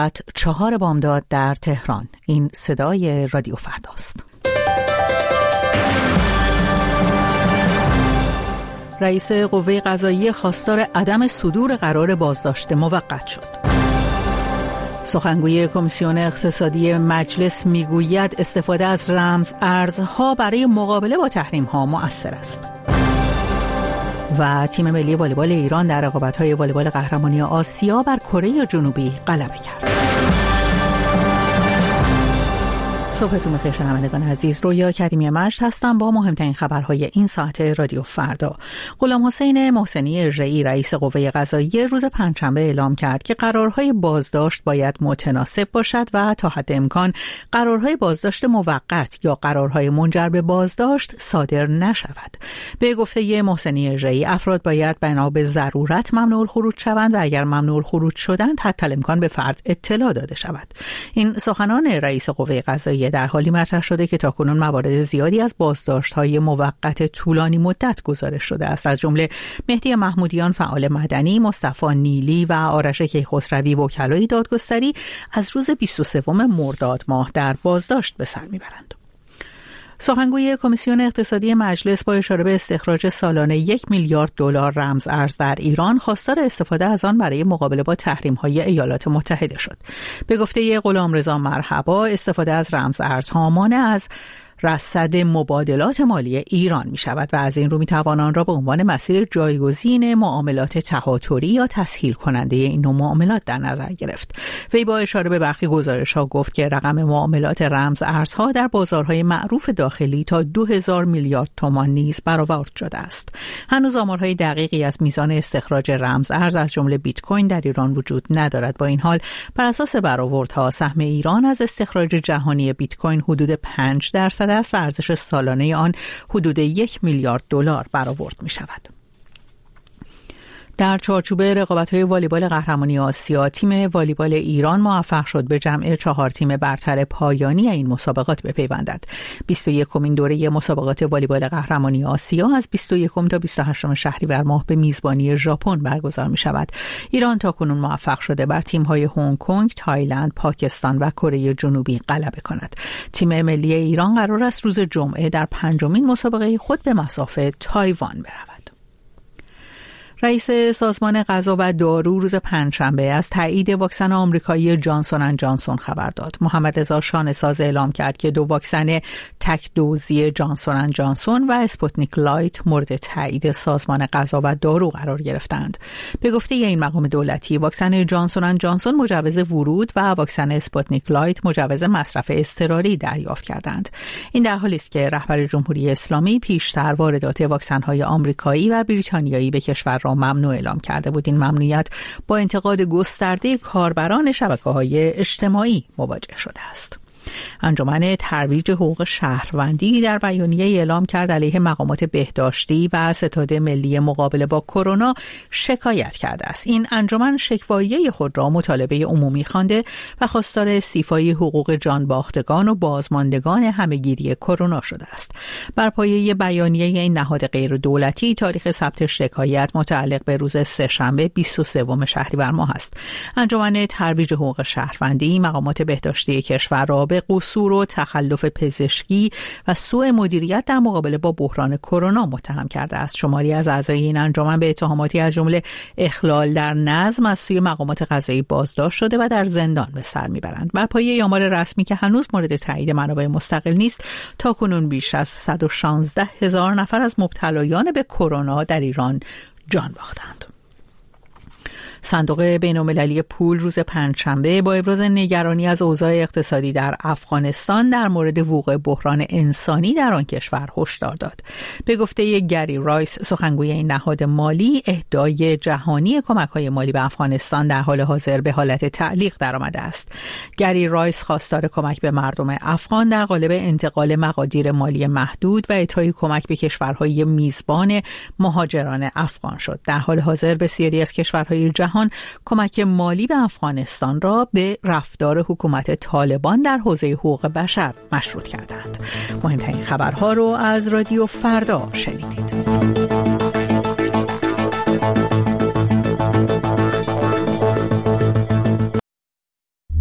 4 بامداد در تهران. این صدای رادیو فرداست. رئیس قوه قضاییه خواستار عدم صدور قرار بازداشت موقت شد. سخنگوی کمیسیون اقتصادی مجلس میگوید استفاده از رمز ارزها برای مقابله با تحریم‌ها مؤثر است. و تیم ملی والیبال ایران در رقابت‌های والیبال قهرمانی آسیا بر کره جنوبی غلبه کرد. صبحتون بخیر شنوندگان عزیز، رویا کریمی مجد هستم با مهمترین خبرهای این ساعت رادیو فردا. غلام حسین محسنی اژه‌ای رئیس قوه قضاییه روز پنجشنبه اعلام کرد که قرارهای بازداشت باید متناسب باشد و تا حد امکان قرارهای بازداشت موقت یا قرارهای منجر به بازداشت صادر نشود. به گفته محسنی اژه‌ای افراد باید بنا به ضرورت ممنوع الخروج شوند و اگر ممنوع الخروج شدند حتی امکان به فرد اطلاع داده شود. این سخنان رئیس قوه قضاییه در حالی مطرح شده که تاکنون موارد زیادی از بازداشت‌های موقت طولانی مدت گزارش شده است، از جمله مهدی محمودیان فعال مدنی، مصطفی نیلی و آرش کیخسروی وکلای دادگستری از روز 23 مرداد ماه در بازداشت به سر میبرند. سخنگوی کمیسیون اقتصادی مجلس با اشاره به استخراج سالانه 1 میلیارد دلار رمز ارز در ایران خواستار استفاده از آن برای مقابله با تحریم‌های ایالات متحده شد. به گفته غلامرضا مرحبا استفاده از رمز ارزها مانع از رصد مبادلات مالی ایران می شود و از این رو می توان آن را به عنوان مسیر جایگزین معاملات تهاتری یا تسهیل کننده این نوع معاملات در نظر گرفت. وی با اشاره به برخی گزارش‌ها گفت که رقم معاملات رمز ارزها در بازارهای معروف داخلی تا 2000 میلیارد تومان نیز برآورد شده است. هنوز آمارهای دقیقی از میزان استخراج رمز ارز از جمله بیت کوین در ایران وجود ندارد. با این حال بر اساس برآوردها سهم ایران از استخراج جهانی بیت کوین حدود 5% است و ارزش سالانه آن حدود 1 میلیارد دلار برآورد می شود. در چارچوب رقابت‌های والیبال قهرمانی آسیا تیم والیبال ایران موفق شد به جمع 4 تیم برتر پایانی این مسابقات بپیوندد. 21مین دوره مسابقات والیبال قهرمانی آسیا از 21 تا 28 شهریور ماه به میزبانی ژاپن برگزار می‌شود. ایران تاکنون موفق شده بر تیم‌های هنگ کنگ، تایلند، پاکستان و کره جنوبی غلبه کند. تیم ملی ایران قرار است روز جمعه در 5مین مسابقه خود به مصاف تایوان برود. رئیس سازمان غذا و دارو روز پنجشنبه از تایید واکسن آمریکایی جانسون اند جانسون خبر داد. محمد رضا شانه‌ساز اعلام کرد که 2 واکسن تک دوزی جانسون اند جانسون و اسپوتنیک لایت مورد تایید سازمان غذا و دارو قرار گرفتند. به گفته این مقام دولتی واکسن جانسون اند جانسون مجوز ورود و واکسن اسپوتنیک لایت مجوز مصرف اضطراری دریافت کردند. این در حالی است که رهبر جمهوری اسلامی پیشتر واردات واکسن‌های آمریکایی و بریتانیایی به کشور ممنوع اعلام کرده بود. این ممنوعیت با انتقاد گسترده کاربران شبکه‌های اجتماعی مواجه شده است. انجمن ترویج حقوق شهروندی در بیانیه اعلام کرد علیه مقامات بهداشتی و ستاد ملی مقابله با کرونا شکایت کرده است. این انجمن شکوایه خود را مطالبه عمومی خوانده و خواستار استیفای حقوق جانباختگان و بازماندگان همهگیری کرونا شده است. بر پایه بیانیه این نهاد غیر دولتی تاریخ ثبت شکایت متعلق به روز سه‌شنبه 23 شهریور ماه است. انجمن ترویج حقوق شهروندی مقامات بهداشتی کشور را به قصور و تخلف پزشکی و سوء مدیریت در مقابله با بحران کرونا متهم کرده است. شماری از اعضای این انجمن به اتهاماتی از جمله اخلال در نظم از سوی مقامات قضایی بازداشت شده و در زندان به سر میبرند. بر پایه آمار رسمی که هنوز مورد تایید منابع مستقل نیست، تاکنون بیش از 116,000 نفر از مبتلایان به کرونا در ایران جان باختند. صندوق بین‌المللی پول روز پنجشنبه با ابراز نگرانی از اوضاع اقتصادی در افغانستان در مورد وقوع بحران انسانی در آن کشور هشدار داد. به گفته گری رایس سخنگوی این نهاد مالی، اهدای جهانی کمک‌های مالی به افغانستان در حال حاضر به حالت تعلیق درآمده است. گری رایس خواستار کمک به مردم افغان در قالب انتقال مقادیر مالی محدود و اعطای کمک به کشورهای میزبان مهاجران افغان شد. در حال حاضر بسیاری از کشورهای جهان کمک مالی به افغانستان را به رفتار حکومت طالبان در حوزه حقوق بشر مشروط کردند. مهمترین خبرها رو از رادیو فردا شنیدید.